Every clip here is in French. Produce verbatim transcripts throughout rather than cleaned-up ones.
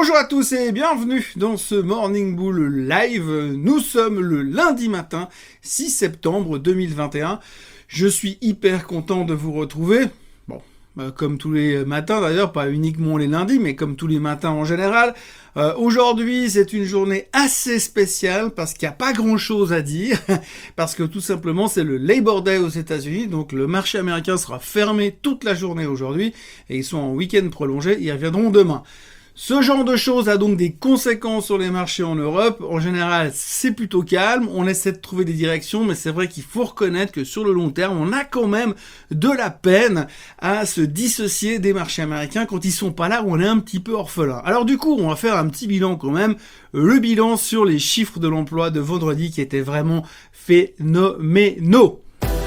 Bonjour à tous et bienvenue dans ce Morning Bull Live. Nous sommes le lundi matin, six septembre deux mille vingt et un. Je suis hyper content de vous retrouver. Bon, euh, comme tous les matins d'ailleurs, pas uniquement les lundis, mais comme tous les matins en général. Euh, aujourd'hui, c'est une journée assez spéciale parce qu'il n'y a pas grand-chose à dire. Parce que tout simplement, c'est le Labor Day aux États-Unis. Donc le marché américain sera fermé toute la journée aujourd'hui. Et ils sont en week-end prolongé. Ils reviendront demain. Ce genre de choses a donc des conséquences sur les marchés en Europe. En général, c'est plutôt calme. On essaie de trouver des directions, mais c'est vrai qu'il faut reconnaître que sur le long terme, on a quand même de la peine à se dissocier des marchés américains quand ils sont pas là, où on est un petit peu orphelin. Alors du coup, on va faire un petit bilan quand même. Le bilan sur les chiffres de l'emploi de vendredi qui étaient vraiment phénoménaux.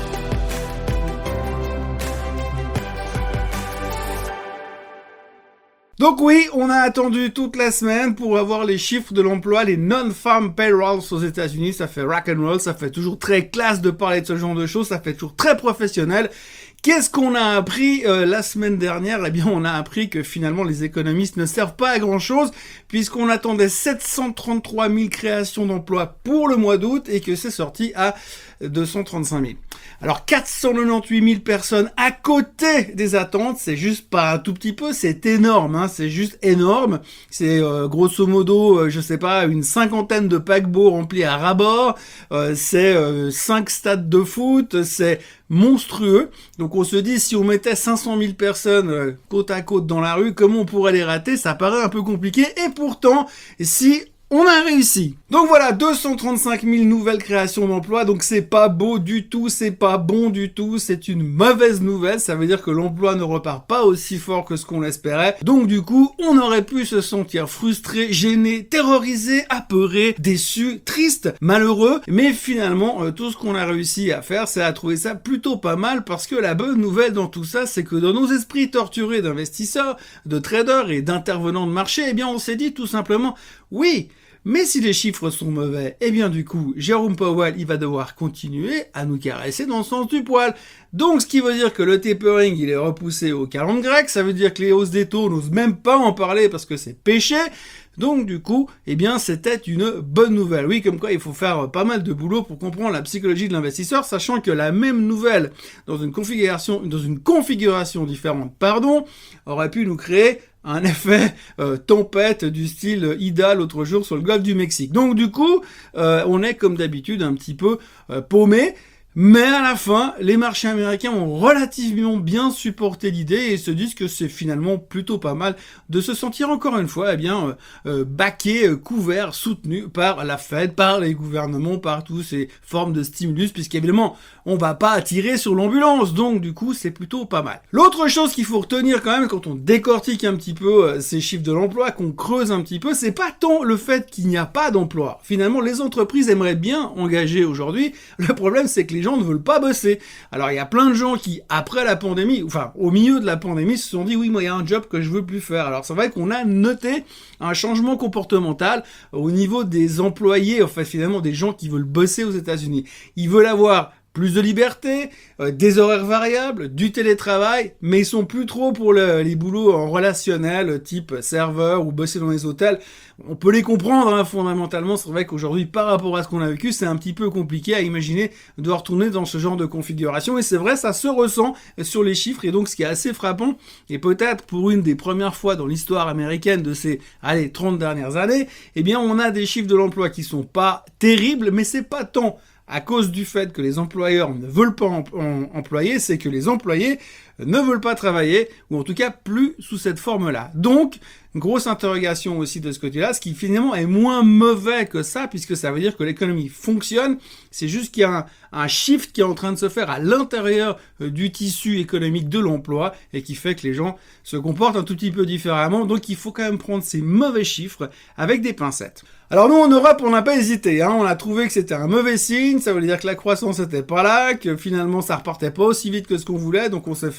Donc oui, on a attendu toute la semaine pour avoir les chiffres de l'emploi, les non-farm payrolls aux États-Unis. Ça fait rock and roll, ça fait toujours très classe de parler de ce genre de choses, ça fait toujours très professionnel. Qu'est-ce qu'on a appris euh, la semaine dernière? Eh bien, on a appris que finalement les économistes ne servent pas à grand-chose puisqu'on attendait sept cent trente-trois mille créations d'emplois pour le mois d'août et que c'est sorti à deux cent trente-cinq mille. Alors quatre cent quatre-vingt-dix-huit mille personnes à côté des attentes, c'est juste pas un tout petit peu, c'est énorme, hein, c'est juste énorme. C'est euh, grosso modo, euh, je sais pas, une cinquantaine de paquebots remplis à ras-bord, euh, c'est euh, cinq stades de foot, c'est monstrueux. Donc on se dit, si on mettait cinq cent mille personnes euh, côte à côte dans la rue, comment on pourrait les rater? Ça paraît un peu compliqué, et pourtant, si on a réussi. Donc voilà, deux cent trente-cinq mille nouvelles créations d'emplois, donc c'est pas beau du tout, c'est pas bon du tout, c'est une mauvaise nouvelle, ça veut dire que l'emploi ne repart pas aussi fort que ce qu'on l'espérait, donc du coup, on aurait pu se sentir frustré, gêné, terrorisé, apeuré, déçu, triste, malheureux, mais finalement, euh, tout ce qu'on a réussi à faire, c'est à trouver ça plutôt pas mal, parce que la bonne nouvelle dans tout ça, c'est que dans nos esprits torturés d'investisseurs, de traders et d'intervenants de marché, eh bien on s'est dit tout simplement, oui, mais si les chiffres sont mauvais, eh bien du coup, Jérôme Powell, il va devoir continuer à nous caresser dans le sens du poil. Donc ce qui veut dire que le tapering, il est repoussé au calendrier grec, ça veut dire que les hausses des taux n'osent même pas en parler parce que c'est péché. Donc du coup, eh bien c'était une bonne nouvelle. Oui, comme quoi il faut faire pas mal de boulot pour comprendre la psychologie de l'investisseur, sachant que la même nouvelle dans une configuration, dans une configuration différente, pardon, aurait pu nous créer un effet euh, tempête du style Ida l'autre jour sur le golfe du Mexique. Donc du coup, euh, on est comme d'habitude un petit peu euh, paumé. Mais à la fin, les marchés américains ont relativement bien supporté l'idée et se disent que c'est finalement plutôt pas mal de se sentir encore une fois, eh bien, euh, euh, baqué, euh, couvert, soutenu par la Fed, par les gouvernements, par toutes ces formes de stimulus, puisqu'évidemment, on va pas tirer sur l'ambulance, donc du coup, c'est plutôt pas mal. L'autre chose qu'il faut retenir quand même quand on décortique un petit peu euh, ces chiffres de l'emploi, qu'on creuse un petit peu, c'est pas tant le fait qu'il n'y a pas d'emploi. Finalement, les entreprises aimeraient bien engager aujourd'hui. Le problème, c'est que les Les gens ne veulent pas bosser. Alors il y a plein de gens qui, après la pandémie, enfin au milieu de la pandémie, se sont dit oui, moi il y a un job que je veux plus faire. Alors c'est vrai qu'on a noté un changement comportemental au niveau des employés, enfin finalement des gens qui veulent bosser aux États-Unis. Ils veulent avoir plus de liberté, euh, des horaires variables, du télétravail, mais ils sont plus trop pour le, les boulots en relationnel, type serveur ou bosser dans les hôtels. On peut les comprendre, hein, fondamentalement. C'est vrai qu'aujourd'hui, par rapport à ce qu'on a vécu, c'est un petit peu compliqué à imaginer de retourner dans ce genre de configuration. Et c'est vrai, ça se ressent sur les chiffres. Et donc, ce qui est assez frappant, et peut-être pour une des premières fois dans l'histoire américaine de ces, allez, trente dernières années, eh bien, on a des chiffres de l'emploi qui sont pas terribles, mais c'est pas tant à cause du fait que les employeurs ne veulent pas em- em- employer, c'est que les employés ne veulent pas travailler, ou en tout cas plus sous cette forme-là. Donc, une grosse interrogation aussi de ce côté-là, ce qui finalement est moins mauvais que ça, puisque ça veut dire que l'économie fonctionne, c'est juste qu'il y a un, un shift qui est en train de se faire à l'intérieur euh, du tissu économique de l'emploi, et qui fait que les gens se comportent un tout petit peu différemment, donc il faut quand même prendre ces mauvais chiffres avec des pincettes. Alors nous en Europe, on n'a pas hésité, hein, on a trouvé que c'était un mauvais signe, ça voulait dire que la croissance était pas là, que finalement ça repartait pas aussi vite que ce qu'on voulait, donc on s'est fait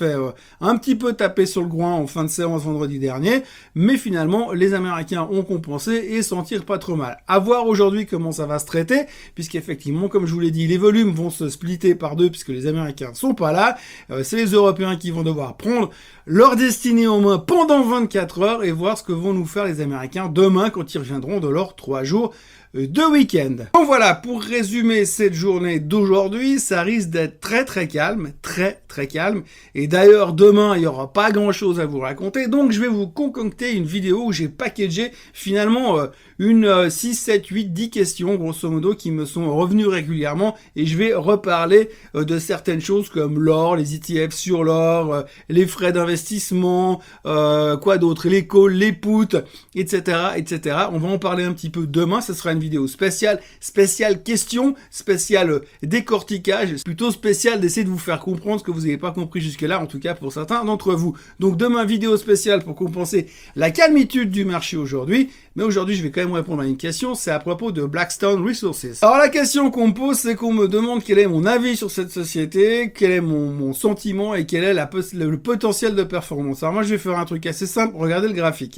fait euh, un petit peu taper sur le groin en fin de séance vendredi dernier, mais finalement les Américains ont compensé et s'en tirent pas trop mal. À voir aujourd'hui comment ça va se traiter, puisqu'effectivement, comme je vous l'ai dit, les volumes vont se splitter par deux puisque les Américains ne sont pas là. Euh, c'est les Européens qui vont devoir prendre leur destinée en main pendant vingt-quatre heures et voir ce que vont nous faire les Américains demain quand ils reviendront de leurs trois jours de week-end. Donc voilà, pour résumer cette journée d'aujourd'hui, ça risque d'être très très calme, très très calme. Et d'ailleurs, demain, il n'y aura pas grand-chose à vous raconter. Donc je vais vous concocter une vidéo où j'ai packagé finalement euh, une euh, six, sept, huit, dix questions, grosso modo, qui me sont revenues régulièrement. Et je vais reparler euh, de certaines choses comme l'or, les E T F sur l'or, euh, les frais d'investissement, euh, quoi d'autre, les calls, les puts, et cetera, et cetera. On va en parler un petit peu demain. Ce sera une vidéo spéciale, spéciale question, spéciale décortiquage, plutôt spéciale d'essayer de vous faire comprendre ce que vous n'avez pas compris jusque-là, en tout cas pour certains d'entre vous. Donc demain, vidéo spéciale pour compenser la calmitude du marché aujourd'hui. Mais aujourd'hui, je vais quand même répondre à une question, c'est à propos de Blackstone Resources. Alors la question qu'on me pose, c'est qu'on me demande quel est mon avis sur cette société, quel est mon, mon sentiment et quel est la, le, le potentiel de performance. Alors moi, je vais faire un truc assez simple, regardez le graphique.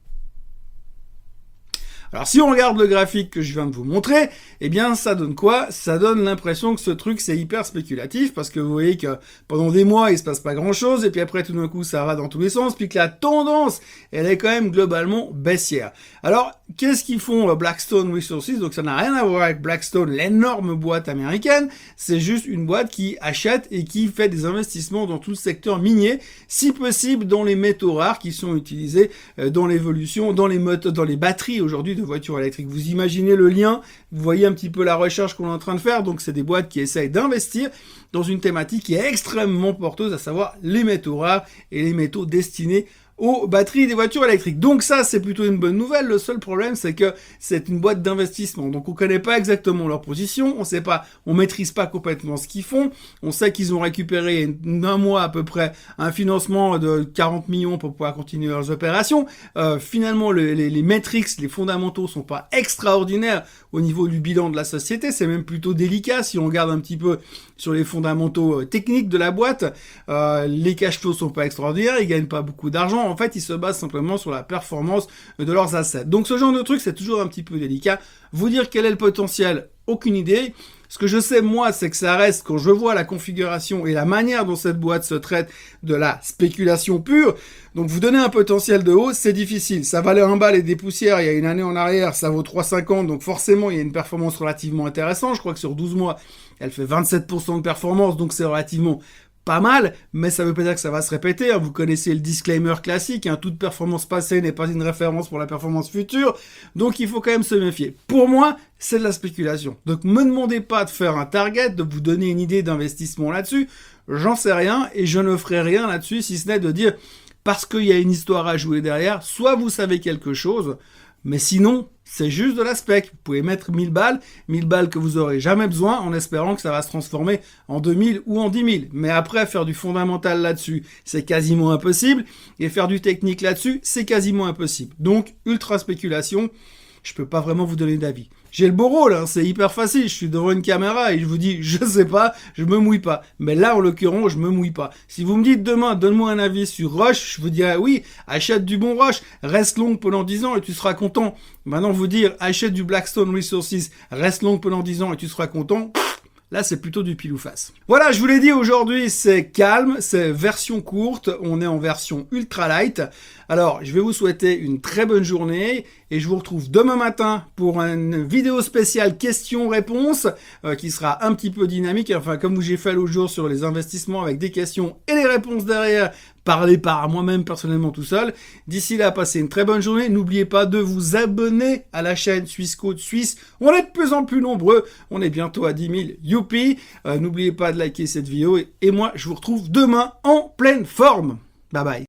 Alors si on regarde le graphique que je viens de vous montrer, eh bien ça donne quoi? Ça donne l'impression que ce truc c'est hyper spéculatif, parce que vous voyez que pendant des mois il se passe pas grand chose, et puis après tout d'un coup ça va dans tous les sens, puis que la tendance elle est quand même globalement baissière. Alors qu'est-ce qu'ils font Blackstone Resources? Donc ça n'a rien à voir avec Blackstone, l'énorme boîte américaine, c'est juste une boîte qui achète et qui fait des investissements dans tout le secteur minier, si possible dans les métaux rares qui sont utilisés dans l'évolution, dans les motos, dans les batteries aujourd'hui de voitures électriques. Vous imaginez le lien, vous voyez un petit peu la recherche qu'on est en train de faire, donc c'est des boîtes qui essayent d'investir dans une thématique qui est extrêmement porteuse, à savoir les métaux rares et les métaux destinés aux batteries des voitures électriques. Donc ça, c'est plutôt une bonne nouvelle. Le seul problème, c'est que c'est une boîte d'investissement. Donc on connaît pas exactement leur position, on sait pas, on maîtrise pas complètement ce qu'ils font. On sait qu'ils ont récupéré d'un mois à peu près un financement de quarante millions pour pouvoir continuer leurs opérations. Euh, finalement, le, les, les metrics, les fondamentaux sont pas extraordinaires au niveau du bilan de la société. C'est même plutôt délicat si on regarde un petit peu sur les fondamentaux techniques de la boîte. Euh, les cash flows sont pas extraordinaires, ils gagnent pas beaucoup d'argent. En fait, ils se basent simplement sur la performance de leurs assets. Donc ce genre de truc, c'est toujours un petit peu délicat. Vous dire quel est le potentiel, aucune idée. Ce que je sais, moi, c'est que ça reste, quand je vois la configuration et la manière dont cette boîte se traite, de la spéculation pure. Donc vous donnez un potentiel de hausse, c'est difficile. Ça valait un bal et des poussières il y a une année en arrière, ça vaut trois virgule cinquante, donc forcément, il y a une performance relativement intéressante. Je crois que sur douze mois, elle fait vingt-sept pour cent de performance, donc c'est relativement pas mal, mais ça veut pas dire que ça va se répéter. Hein. Vous connaissez le disclaimer classique, hein. Toute performance passée n'est pas une référence pour la performance future, donc il faut quand même se méfier. Pour moi, c'est de la spéculation. Donc me demandez pas de faire un target, de vous donner une idée d'investissement là-dessus, j'en sais rien, et je ne ferai rien là-dessus, si ce n'est de dire, parce qu'il y a une histoire à jouer derrière, soit vous savez quelque chose, mais sinon, c'est juste de la spec. Vous pouvez mettre mille balles, mille balles que vous aurez jamais besoin, en espérant que ça va se transformer en deux mille ou en dix mille. Mais après, faire du fondamental là-dessus, c'est quasiment impossible. Et faire du technique là-dessus, c'est quasiment impossible. Donc, ultra spéculation, je peux pas vraiment vous donner d'avis. J'ai le beau rôle, hein, c'est hyper facile, je suis devant une caméra et je vous dis, je sais pas, je me mouille pas. Mais là, en l'occurrence, je me mouille pas. Si vous me dites demain, donne-moi un avis sur Roche, je vous dirais, oui, achète du bon Roche, reste long pendant dix ans et tu seras content. Maintenant, vous dire, achète du Blackstone Resources, reste long pendant dix ans et tu seras content, là, c'est plutôt du pile ou face. Voilà, je vous l'ai dit, aujourd'hui, c'est calme, c'est version courte, on est en version ultra light. Alors, je vais vous souhaiter une très bonne journée et je vous retrouve demain matin pour une vidéo spéciale questions-réponses euh, qui sera un petit peu dynamique. Enfin, comme j'ai fait l'autre jour sur les investissements avec des questions et les réponses derrière, parlées par moi-même personnellement tout seul. D'ici là, passez une très bonne journée. N'oubliez pas de vous abonner à la chaîne Suisse Côte Suisse. On est de plus en plus nombreux. On est bientôt à dix mille. Youpi! Euh, N'oubliez pas de liker cette vidéo et, et moi, je vous retrouve demain en pleine forme. Bye bye.